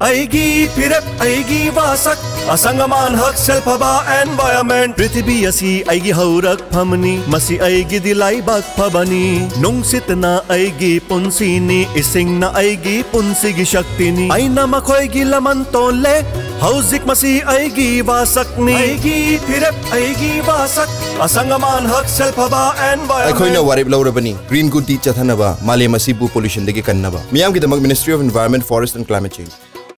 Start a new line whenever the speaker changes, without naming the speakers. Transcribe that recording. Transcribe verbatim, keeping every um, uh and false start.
ꯑꯩꯒꯤ ꯐꯤꯔꯦꯞ ꯑꯩꯒꯤ ꯋꯥꯁꯛ ꯑꯁꯪ-ꯑꯃꯥꯟ ꯍꯛꯁꯦꯜ ꯐꯕ environment ꯄ꯭ꯔꯤꯊꯤꯕꯤ ꯑꯁꯤ ꯑꯩꯒꯤ ꯍꯧꯔꯛꯐꯝꯅꯤ ꯃꯁꯤ ꯑꯩꯒꯤꯗꯤ ꯂꯥꯏꯕꯛ ꯐꯕꯅꯤ ꯅꯨꯡꯁꯤꯠꯅ ꯑꯩꯒꯤ ꯄꯨꯟꯁꯤꯅꯤ ꯏꯁꯤꯡꯅ ꯑꯩꯒꯤ ꯄꯨꯟꯁꯤꯒꯤ ꯁꯛꯇꯤꯅꯤ ꯑꯩꯅ ꯃꯈꯣꯏꯒꯤ ꯂꯃꯟ ꯇꯣꯜꯂꯦ ꯍꯧꯖꯤꯛ ꯃꯁꯤ ꯑꯩꯒꯤ ꯋꯥꯁꯛꯅꯤ ꯑꯩꯒꯤ ꯐꯤꯔꯦꯞ ꯑꯩꯒꯤ ꯋꯥꯁꯛ ꯑꯁꯪ-ꯑꯃꯥꯟ ꯍꯛꯁꯦꯜ ꯐꯕ environment
ꯑꯩꯈꯣꯏꯅ ꯋꯥꯔꯦꯞ ꯂꯧꯔꯕꯅꯤ ꯒ꯭ꯔꯤꯟ ꯒꯨꯗ ꯗꯤꯗ ꯆꯠꯊꯅꯕ ꯃꯥꯂꯦꯝ ꯑꯁꯤꯕꯨ ꯄꯣꯂꯨꯁꯟꯗꯒꯤ ꯀꯟꯅꯕ ꯃꯤꯌꯥꯝꯒꯤꯗꯃꯛ ministry of environment forest and climate change